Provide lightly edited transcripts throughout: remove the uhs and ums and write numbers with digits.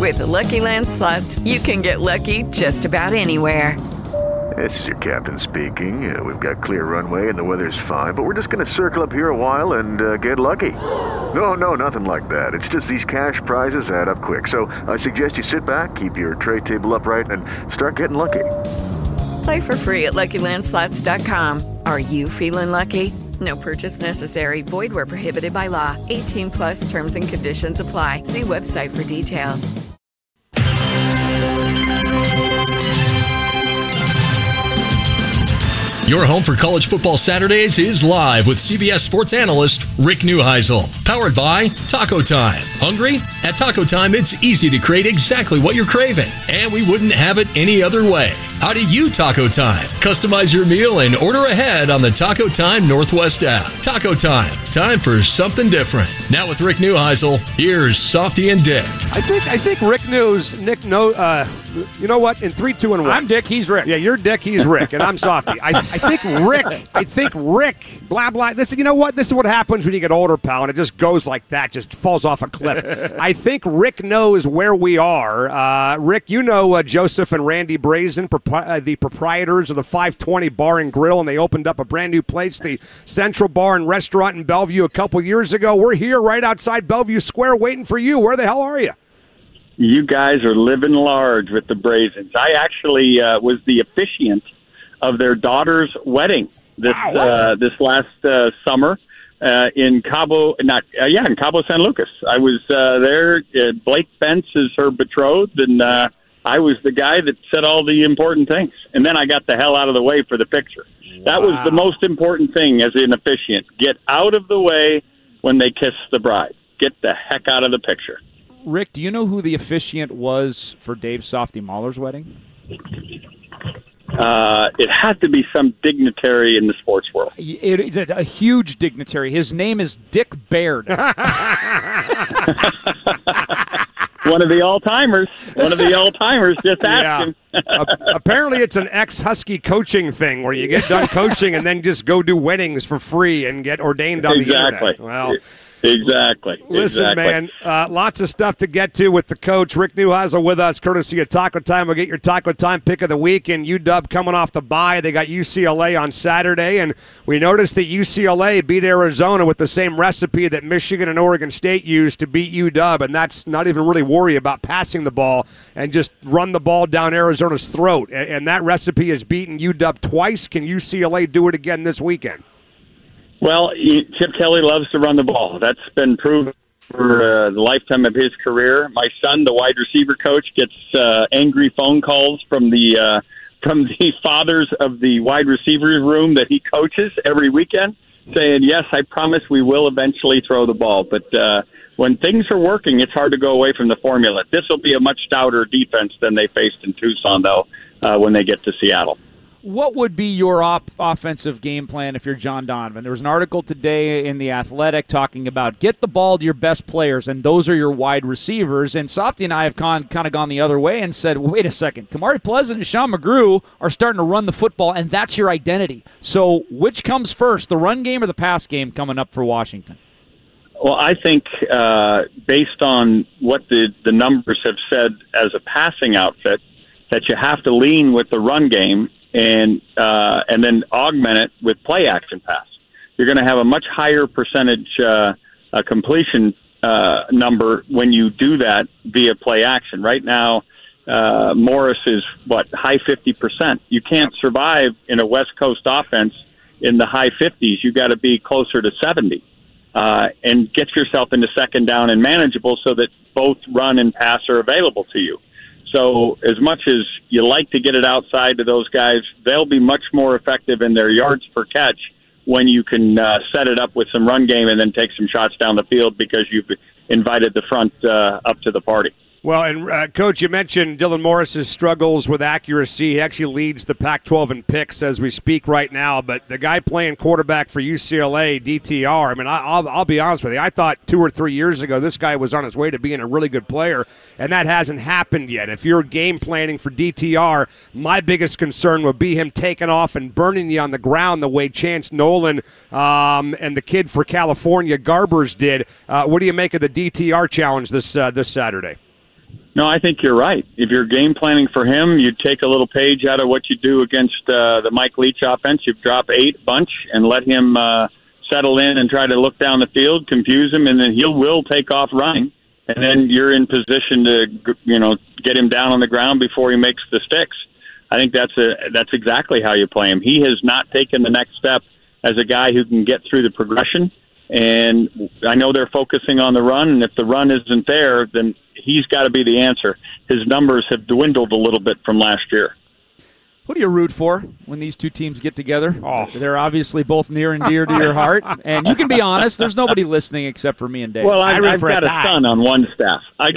With the Lucky Land Slots, you can get lucky just about anywhere. This is your captain speaking. We've got clear runway and the weather's fine, but we're just going to circle up here a while and get lucky. No, nothing like that. It's just these cash prizes add up quick. So I suggest you sit back, keep your tray table upright, and start getting lucky. Play for free at LuckyLandSlots.com. Are you feeling lucky? No purchase necessary. Void where prohibited by law. 18 plus terms and conditions apply. See website for details. Your home for college football Saturdays is live with CBS sports analyst Rick Neuheisel. Powered by Taco Time. Hungry? At Taco Time, it's easy to create exactly what you're craving, and we wouldn't have it any other way. How do you Taco Time? Customize your meal and order ahead on the Taco Time Northwest app. Taco Time. Time for something different. Now with Rick Neuheisel, here's Softy and Dick. I think Rick knows. Nick knows. You know what? In 3, 2, and 1. I'm Dick. He's Rick. Yeah, you're Dick. He's Rick, and I'm Softy. I think Rick. Blah blah. You know what? This is what happens when you get older, pal, and it just goes like that. Just falls off a cliff. I think Rick knows where we are. Rick, you know Joseph and Randy Brazen, the proprietors of the 520 Bar and Grill, and they opened up a brand new place, the Central Bar and Restaurant in Bellevue, a couple years ago. We're here right outside Bellevue Square waiting for you. Where the hell are you? You guys are living large with the Brazens. I actually was the officiant of their daughter's wedding this last summer in Cabo San Lucas. I was there. Blake Bentz is her betrothed, and I was the guy that said all the important things. And then I got the hell out of the way for the picture. Wow. That was the most important thing as an officiant. Get out of the way when they kiss the bride. Get the heck out of the picture. Rick, do you know who the officiant was for Dave Softy Mahler's wedding? It had to be some dignitary in the sports world. It's a huge dignitary. His name is Dick Baird. One of the all-timers. Just ask him. Apparently it's an ex-Husky coaching thing where you get done coaching and then just go do weddings for free and get ordained on the internet. Well, Exactly. Listen, man, lots of stuff to get to with the coach. Rick Neuheisel with us, courtesy of Taco Time. We'll get your Taco Time pick of the week. And UW coming off the bye. They got UCLA on Saturday. And we noticed that UCLA beat Arizona with the same recipe that Michigan and Oregon State used to beat UW. And that's not even really worry about passing the ball and just run the ball down Arizona's throat. And that recipe has beaten UW twice. Can UCLA do it again this weekend? Well, Chip Kelly loves to run the ball. That's been proven for the lifetime of his career. My son, the wide receiver coach, gets angry phone calls from the fathers of the wide receivers room that he coaches every weekend, saying, yes, I promise we will eventually throw the ball. But when things are working, it's hard to go away from the formula. This will be a much stouter defense than they faced in Tucson, though, when they get to Seattle. What would be your offensive game plan if you're John Donovan? There was an article today in The Athletic talking about get the ball to your best players, and those are your wide receivers. And Softy and I have kind of gone the other way and said, wait a second, Kamari Pleasant and Sean McGrew are starting to run the football, and that's your identity. So which comes first, the run game or the pass game coming up for Washington? Well, I think based on what the numbers have said as a passing outfit, that you have to lean with the run game and then augment it with play action pass. You're going to have a much higher percentage completion number when you do that via play action. Right now, Morris is, high 50%. You can't survive in a West Coast offense in the high 50s. You got to be closer to 70 and get yourself into second down and manageable so that both run and pass are available to you. So as much as you like to get it outside to those guys, they'll be much more effective in their yards per catch when you can set it up with some run game and then take some shots down the field because you've invited the front up to the party. Well, and Coach, you mentioned Dylan Morris's struggles with accuracy. He actually leads the Pac-12 in picks as we speak right now. But the guy playing quarterback for UCLA, DTR, I mean, I'll be honest with you. I thought 2 or 3 years ago this guy was on his way to being a really good player, and that hasn't happened yet. If you're game planning for DTR, my biggest concern would be him taking off and burning you on the ground the way Chance Nolan and the kid for California, Garbers, did. What do you make of the DTR challenge this Saturday? No, I think you're right. If you're game planning for him, you take a little page out of what you do against the Mike Leach offense. You drop 8 bunch and let him settle in and try to look down the field, confuse him, and then he will take off running. And then you're in position to, get him down on the ground before he makes the sticks. I think that's exactly how you play him. He has not taken the next step as a guy who can get through the progression. And I know they're focusing on the run, and if the run isn't there, then he's got to be the answer. His numbers have dwindled a little bit from last year. Who do you root for when these two teams get together? Oh. They're obviously both near and dear to your heart. And you can be honest, there's nobody listening except for me and Dave. Well, I've got a son on one staff. I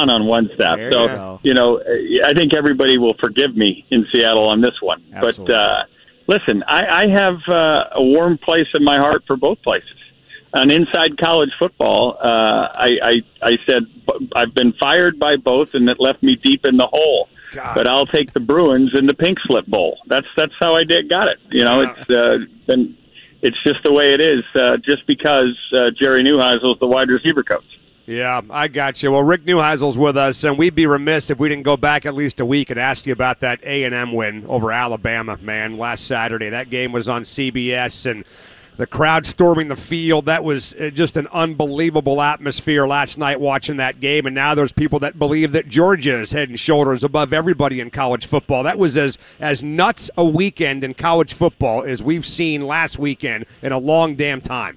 think everybody will forgive me in Seattle on this one. Absolutely. But listen, I have a warm place in my heart for both places. On Inside College Football, I said I've been fired by both, and it left me deep in the hole. God. But I'll take the Bruins in the Pink Slip Bowl. That's how I got it. It's just the way it is. Just because Jerry Neuheisel is the wide receiver coach. Yeah, I got you. Well, Rick Neuheisel's with us, and we'd be remiss if we didn't go back at least a week and ask you about that A&M win over Alabama, man, last Saturday. That game was on CBS, and the crowd storming the field. That was just an unbelievable atmosphere last night watching that game. And now there's people that believe that Georgia is head and shoulders above everybody in college football. That was as nuts a weekend in college football as we've seen last weekend in a long damn time.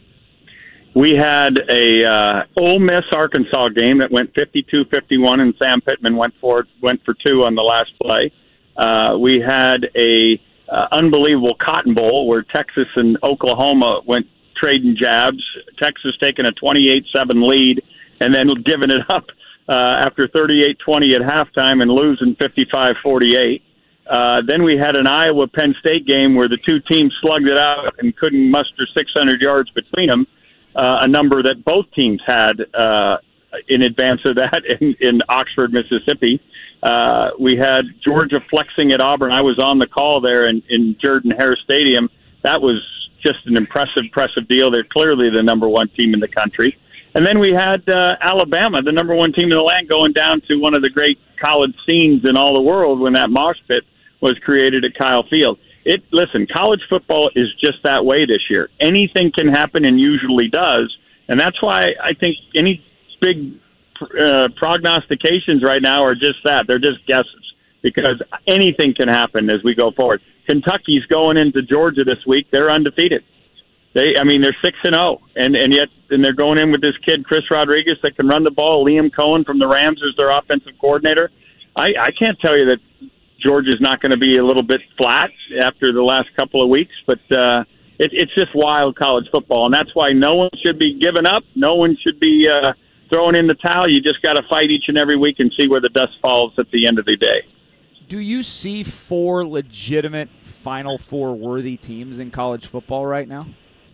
We had a Ole Miss Arkansas game that went 52-51, and Sam Pittman went for 2 on the last play. We had a unbelievable Cotton Bowl where Texas and Oklahoma went trading jabs. Texas taking a 28-7 lead and then giving it up after 38-20 at halftime and losing 55-48. Then we had an Iowa-Penn State game where the two teams slugged it out and couldn't muster 600 yards between them, a number that both teams had in advance of that in Oxford, Mississippi. We had Georgia flexing at Auburn. I was on the call there in Jordan-Hare Stadium. That was just an impressive deal. They're clearly the number one team in the country. And then we had Alabama, the number one team in the land, going down to one of the great college scenes in all the world when that mosh pit was created at Kyle Field. Listen, college football is just that way this year. Anything can happen and usually does. And that's why I think any big prognostications right now are just that. They're just guesses because anything can happen as we go forward. Kentucky's going into Georgia this week. They're undefeated. They're 6-0, and yet they're going in with this kid, Chris Rodriguez, that can run the ball. Liam Cohen from the Rams is their offensive coordinator. I can't tell you that Georgia's not going to be a little bit flat after the last couple of weeks, but it's just wild college football, and that's why no one should be giving up. No one should be throwing in the towel. You just got to fight each and every week and see where the dust falls at the end of the day. Do you see 4 legitimate Final Four worthy teams in college football right now?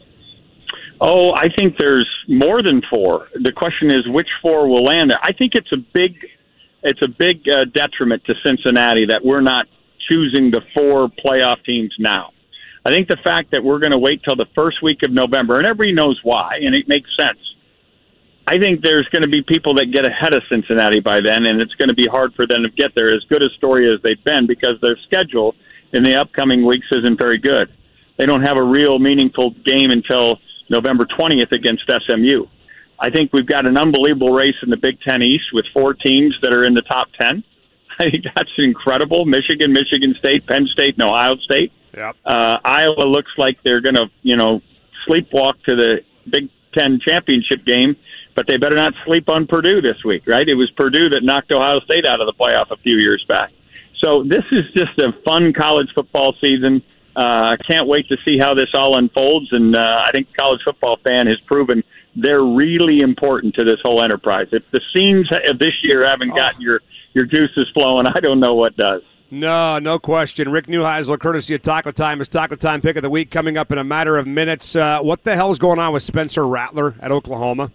Oh, I think there's more than 4. The question is which 4 will land there. I think it's a big detriment to Cincinnati that we're not choosing the 4 playoff teams now. I think the fact that we're going to wait till the first week of November, and everybody knows why, and it makes sense. I think there's going to be people that get ahead of Cincinnati by then, and it's going to be hard for them to get there, as good a story as they've been, because their schedule in the upcoming weeks isn't very good. They don't have a real meaningful game until November 20th against SMU. I think we've got an unbelievable race in the Big Ten East with 4 teams that are in the top 10. I think that's incredible. Michigan, Michigan State, Penn State, and Ohio State. Yep. Iowa looks like they're going to, sleepwalk to the Big Ten championship game, but they better not sleep on Purdue this week, right? It was Purdue that knocked Ohio State out of the playoff a few years back. So this is just a fun college football season. I can't wait to see how this all unfolds, and I think the college football fan has proven they're really important to this whole enterprise. If the scenes of this year haven't got your juices flowing, I don't know what does. No question. Rick Neuheisel, courtesy of Taco Time. His Taco Time pick of the week coming up in a matter of minutes. What the hell's going on with Spencer Rattler at Oklahoma?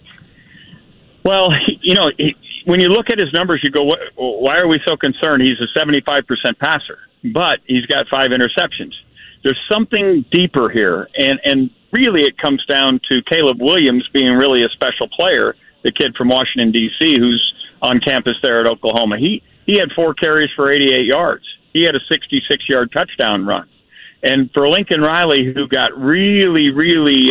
Well, when you look at his numbers, you go, why are we so concerned? He's a 75% passer, but he's got 5 interceptions. There's something deeper here, and really it comes down to Caleb Williams being really a special player, the kid from Washington, D.C., who's on campus there at Oklahoma. He had 4 carries for 88 yards. He had a 66-yard touchdown run. And for Lincoln Riley, who got really, really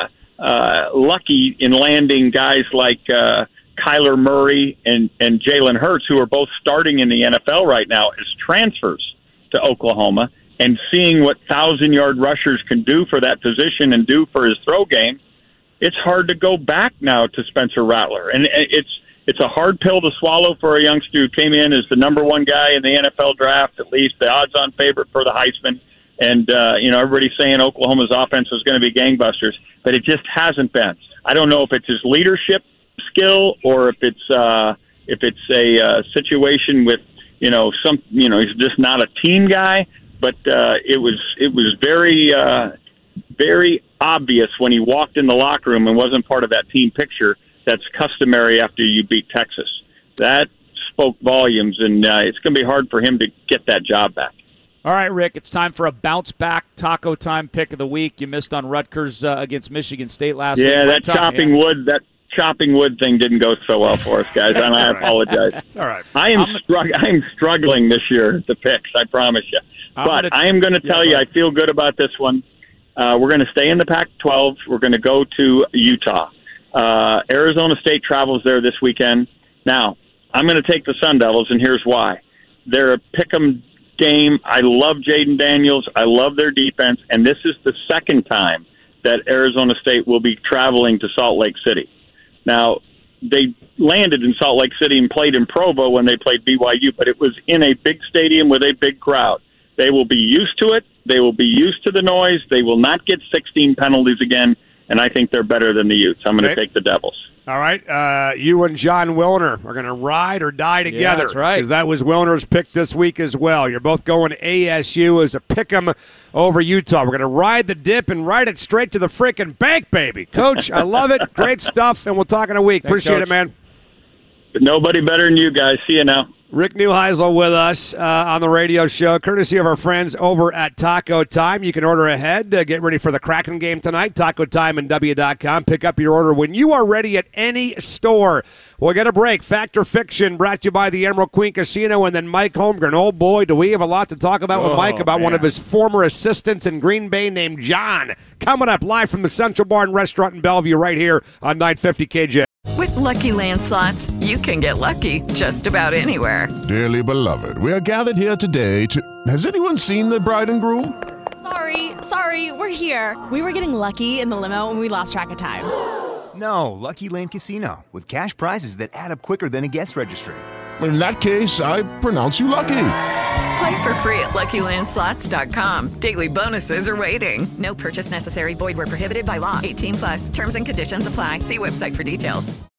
lucky in landing guys like Kyler Murray and Jalen Hurts, who are both starting in the NFL right now as transfers to Oklahoma, and seeing what 1,000-yard rushers can do for that position and do for his throw game, it's hard to go back now to Spencer Rattler. And it's a hard pill to swallow for a youngster who came in as the number 1 guy in the NFL draft, at least the odds-on favorite for the Heisman. And, everybody's saying Oklahoma's offense is going to be gangbusters, but it just hasn't been. I don't know if it's his leadership skill or if it's a situation with, he's just not a team guy. But it was very, very obvious when he walked in the locker room and wasn't part of that team picture that's customary after you beat Texas. That spoke volumes, and it's going to be hard for him to get that job back. All right, Rick, it's time for a bounce-back Taco Time pick of the week. You missed on Rutgers against Michigan State last week. Yeah, that chopping wood thing didn't go so well for us, guys, and I apologize. All right. I am struggling this year, the picks, I promise you. But I am going to tell you, I feel good about this one. We're going to stay in the Pac-12. We're going to go to Utah. Arizona State travels there this weekend. Now, I'm going to take the Sun Devils, and here's why. They're a pick-em game. I love Jaden Daniels. I love their defense, and this is the second time that Arizona State will be traveling to Salt Lake City. Now, they landed in Salt Lake City and played in Provo when they played BYU, but it was in a big stadium with a big crowd. They will be used to it. They will be used to the noise. They will not get 16 penalties again, and I think they're better than the Utes. I'm going to take the Devils. All right. You and John Wilner are going to ride or die together. Yeah, that's right. Because that was Wilner's pick this week as well. You're both going ASU as a pick-em over Utah. We're going to ride the dip and ride it straight to the freaking bank, baby. Coach, I love it. Great stuff, and we'll talk in a week. Thanks, Appreciate Coach. it, man. But nobody better than you guys. See you now. Rick Neuheisel with us on the radio show, courtesy of our friends over at Taco Time. You can order ahead. Get ready for the Kraken game tonight. TacoTimeandW.com. Pick up your order when you are ready at any store. We'll get a break. Fact or Fiction brought to you by the Emerald Queen Casino, and then Mike Holmgren. Oh, boy, do we have a lot to talk about with Mike about one of his former assistants in Green Bay named John. Coming up live from the Central Bar and Restaurant in Bellevue right here on 950 KJ. With Lucky Land Slots, you can get lucky just about anywhere. Dearly beloved, we are gathered here today to... Has anyone seen the bride and groom? Sorry, we're here. We were getting lucky in the limo and we lost track of time. No, Lucky Land Casino, with cash prizes that add up quicker than a guest registry. In that case, I pronounce you lucky. Play for free at LuckyLandSlots.com. Daily bonuses are waiting. No purchase necessary. Void where prohibited by law. 18+. Terms and conditions apply. See website for details.